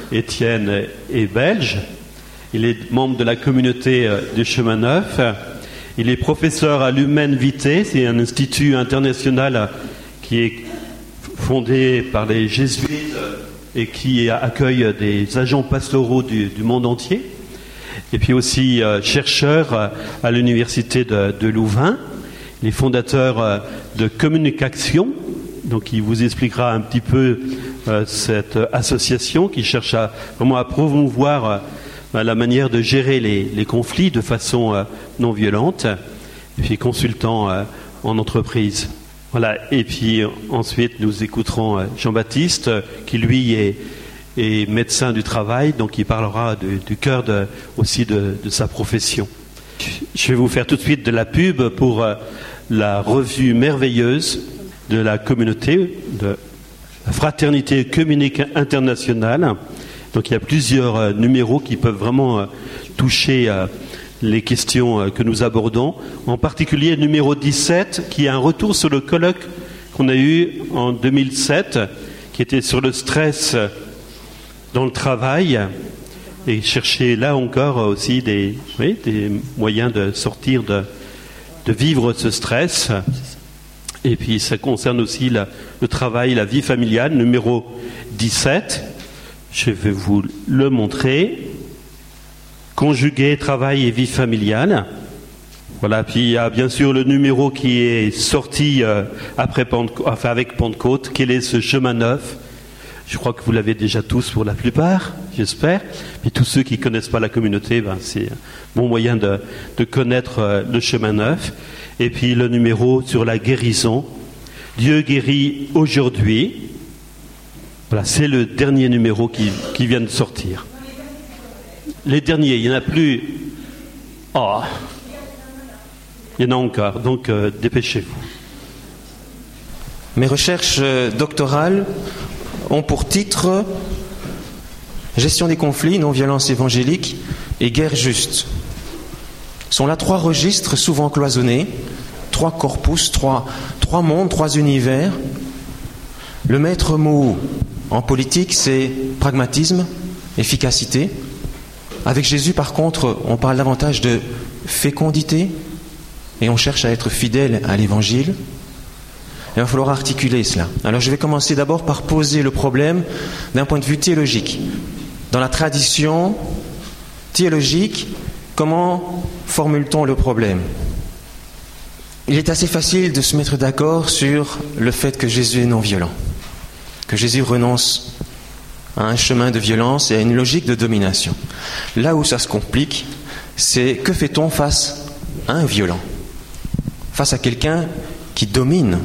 Étienne est belge. Il est membre de la communauté du Chemin Neuf. Il est professeur à l'Humaine Vitae. C'est un institut international qui est fondé par les jésuites et qui accueille des agents pastoraux du monde entier. Et puis aussi chercheur à l'université de Louvain. Il est fondateur de Communication. Donc il vous expliquera un petit peu cette association qui cherche vraiment à promouvoir la manière de gérer les conflits de façon non violente. Et puis consultant en entreprise. Voilà. Et puis ensuite nous écouterons Jean-Baptiste qui lui est médecin du travail, donc il parlera du cœur aussi de sa profession. Je vais vous faire tout de suite de la pub pour la revue merveilleuse de la communauté, de la Fraternité œcuménique internationale. Donc il y a plusieurs numéros qui peuvent vraiment toucher les questions que nous abordons. En particulier le numéro 17, qui est un retour sur le colloque qu'on a eu en 2007, qui était sur le stress dans le travail, et chercher là encore aussi des moyens de sortir, de vivre ce stress. Et puis ça concerne aussi le travail, la vie familiale, numéro 17. Je vais vous le montrer. Conjuguer travail et vie familiale. Voilà, puis il y a bien sûr le numéro qui est sorti avec Pentecôte. Quel est ce chemin neuf ? Je crois que vous l'avez déjà tous pour la plupart, j'espère. Mais tous ceux qui ne connaissent pas la communauté, c'est un bon moyen de connaître le chemin neuf. Et puis le numéro sur la guérison. Dieu guérit aujourd'hui. Voilà, c'est le dernier numéro qui vient de sortir. Les derniers, il n'y en a plus. Oh, il y en a encore, donc dépêchez-vous. Mes recherches doctorales ont pour titre Gestion des conflits, non-violence évangélique et guerre juste. Sont là 3 registres souvent cloisonnés, 3 corpus, 3 mondes, 3 univers. Le maître mot en politique, c'est pragmatisme, efficacité. Avec Jésus, par contre, on parle davantage de fécondité et on cherche à être fidèle à l'Évangile. Il va falloir articuler cela. Alors je vais commencer d'abord par poser le problème d'un point de vue théologique. Dans la tradition théologique, comment formule-t-on le problème ? Il est assez facile de se mettre d'accord sur le fait que Jésus est non violent, que Jésus renonce à un chemin de violence et à une logique de domination. Là où ça se complique, c'est que fait-on face à un violent, face à quelqu'un qui domine.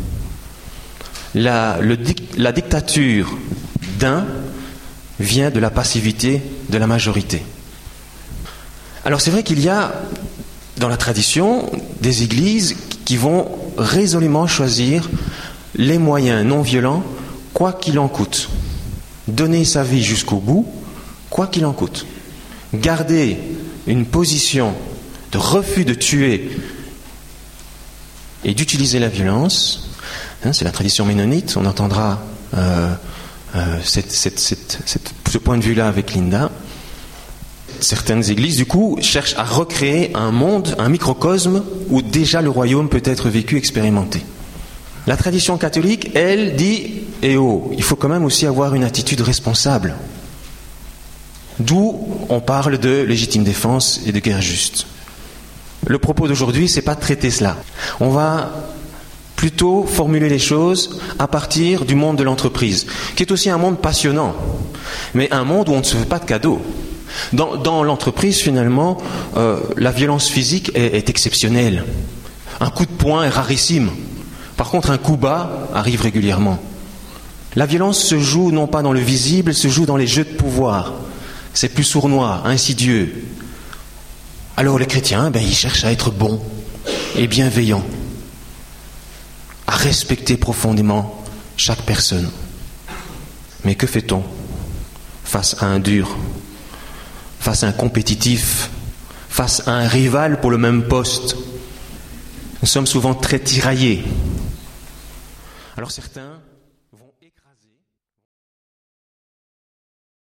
La dictature d'un vient de la passivité de la majorité. Alors c'est vrai qu'il y a dans la tradition des églises qui vont résolument choisir les moyens non violents, quoi qu'il en coûte. Donner sa vie jusqu'au bout, quoi qu'il en coûte. Garder une position de refus de tuer et d'utiliser la violence. C'est la tradition ménonite, on entendra ce point de vue-là avec Linda. Certaines églises, du coup, cherchent à recréer un monde, un microcosme, où déjà le royaume peut être vécu, expérimenté. La tradition catholique, elle, dit « Eh oh, il faut quand même aussi avoir une attitude responsable ». D'où on parle de légitime défense et de guerre juste. Le propos d'aujourd'hui, c'est pas de traiter cela. On va plutôt formuler les choses à partir du monde de l'entreprise, qui est aussi un monde passionnant, mais un monde où on ne se fait pas de cadeaux. Dans l'entreprise, finalement, la violence physique est exceptionnelle. Un coup de poing est rarissime. Par contre, un coup bas arrive régulièrement. La violence se joue non pas dans le visible, elle se joue dans les jeux de pouvoir. C'est plus sournois, insidieux. Alors les chrétiens, ils cherchent à être bons et bienveillants, à respecter profondément chaque personne. Mais que fait-on face à un dur, face à un compétitif, face à un rival pour le même poste? Nous sommes souvent très tiraillés. Alors certains